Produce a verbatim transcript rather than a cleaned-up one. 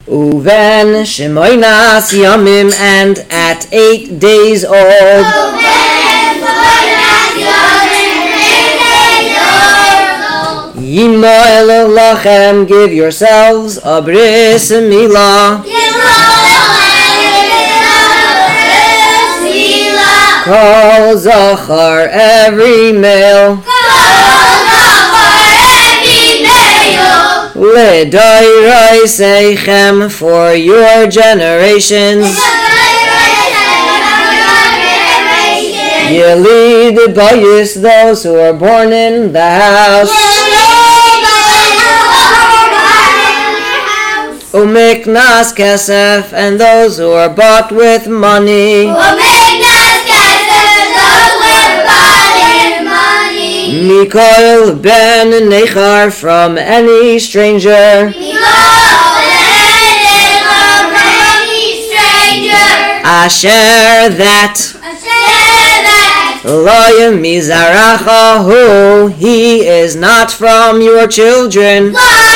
Uven shemoinas yamim, and at eight days old. Yimoel lachem, give yourselves a bris milah. Kol zachar, every male. L'dairai seichem, for your generations. Yelid bayis, those who are born in the house. Umiknas kesef, and those who are bought with money. Mikoil ben Nechar, from any stranger. Asher, that. Lo yemizaracha hu, he is not from your children.